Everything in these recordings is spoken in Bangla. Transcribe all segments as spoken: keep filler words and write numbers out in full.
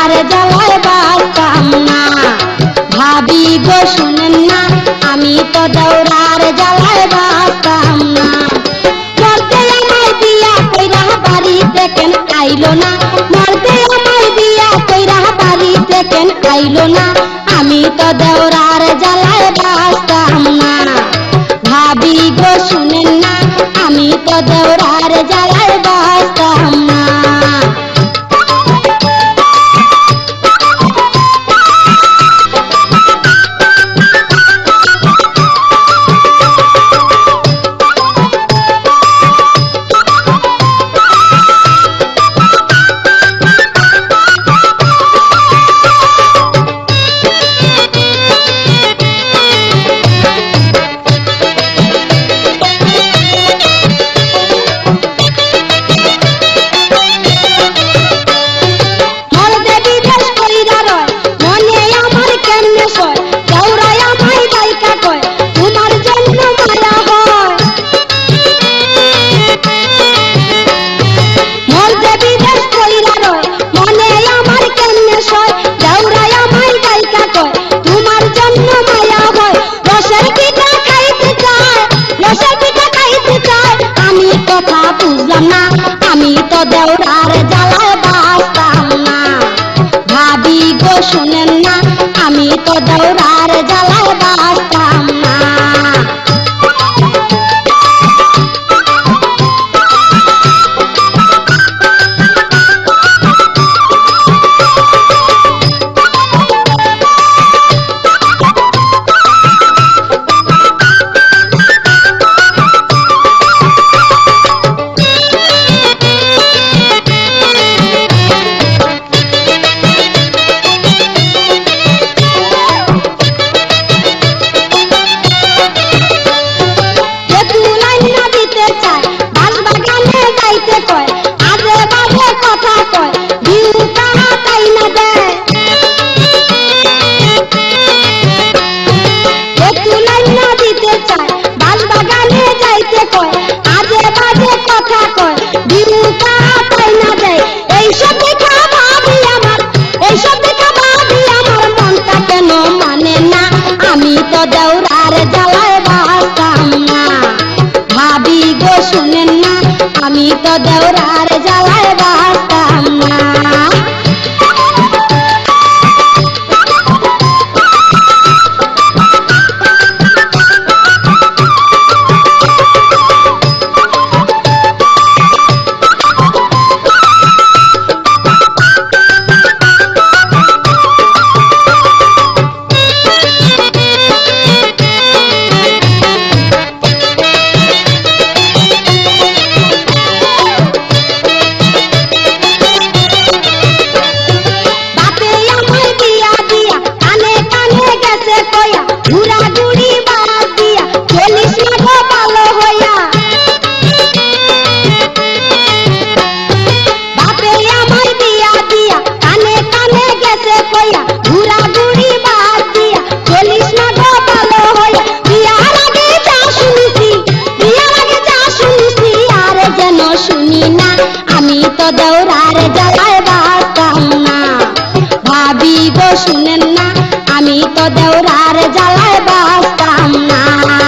দেওরার জ্বালায় বাঁচতাম না। ভাবি গো শুনেন না, আমি তো দেওরার জ্বালায় বাঁচতাম না। মরতে আমায় দিয়া কইরা বাড়িতে কেন আইলো না, মরতে আমায় দিয়া কইরা বাড়িতে কেন আইলো না, আমি তো দেওরার জ্বালায় বাঁচতাম না। ভাবি গো শুনেন না, আমি তো দেওরার জ্বালায় বাঁচতাম না। আমি তো দেওরার জ্বালায় বাঁচতাম না। ভাবি গো শুনেন না, আমি তো দেওরার জ্বালায় বাঁচতাম না। দেওরার জ্বালায় বাঁচতাম না। ভাবি গো শুনেন না, আমি তো দেওরার জ্বালায় বাঁচতাম না। আমি তো দেওরার জ্বালায় বাঁচতাম না। ভাবি গো শুনেন না, আমি তো দেওরার জ্বালায় বাঁচতাম না।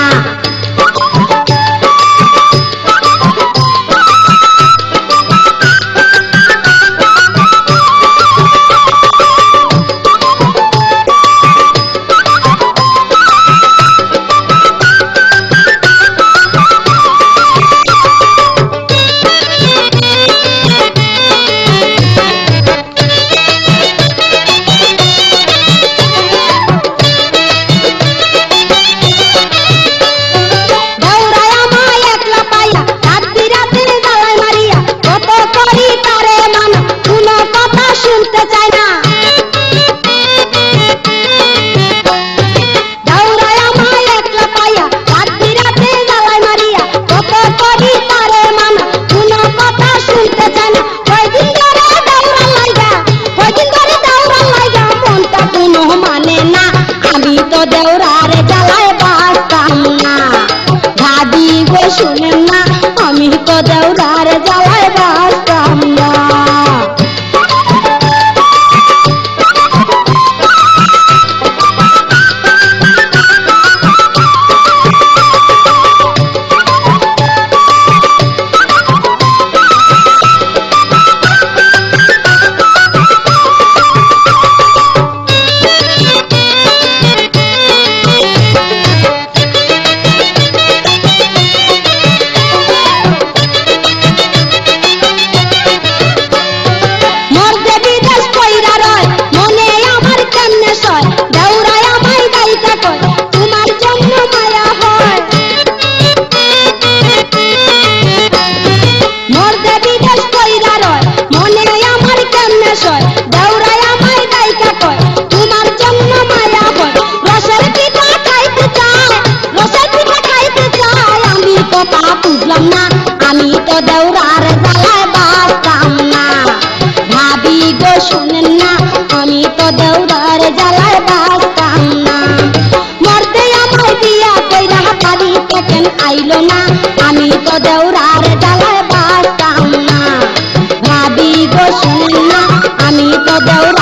দেওরার জ্বালায় বাঁচতাম না। ভাবি গো শুনেন না, আমি তো দেওরার জ্বালায় বাঁচতাম না। বাঁচতাম না, আমি তো দেওরার জ্বালায় বাঁচতাম না। ভাবি গো শুনেন না, আমি তো দেওরার জ্বালায় বাঁচতাম না। মরতে আমায় বিয়া কইরা বাড়িতে কেন আইলো না, আমি তো দেওরার জ্বালায় বাঁচতাম না। ভাবি গো শুনেন না, আমি তো দেওরার